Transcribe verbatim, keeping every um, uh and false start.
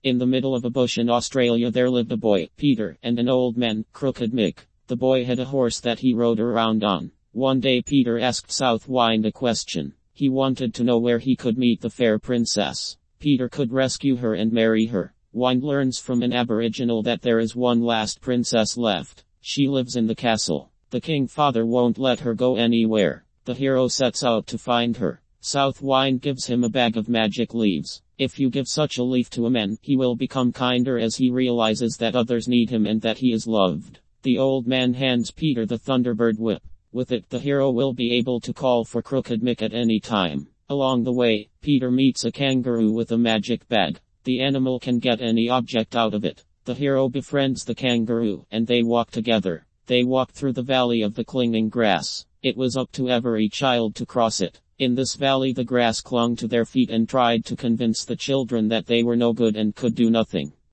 In the middle of a bush in Australia there lived a boy, Peter, and an old man, Crooked Mick. The boy had a horse that he rode around on. One day Peter asked South Wind a question. He wanted to know where he could meet the fair princess. Peter could rescue her and marry her. Wind learns from an aboriginal that there is one last princess left. She lives in the castle. The king father won't let her go anywhere. The hero sets out to find her. South Wind gives him a bag of magic leaves. If you give such a leaf to a man, he will become kinder as he realizes that others need him and that he is loved. The old man hands Peter the Thunderbird whip. With it, the hero will be able to call for Crooked Mick at any time. Along the way, Peter meets a kangaroo with a magic bag. The animal can get any object out of it. The hero befriends the kangaroo, and they walk together. They walk through the valley of the clinging grass. It was up to every child to cross it. In this valley the grass clung to their feet and tried to convince the children that they were no good and could do nothing.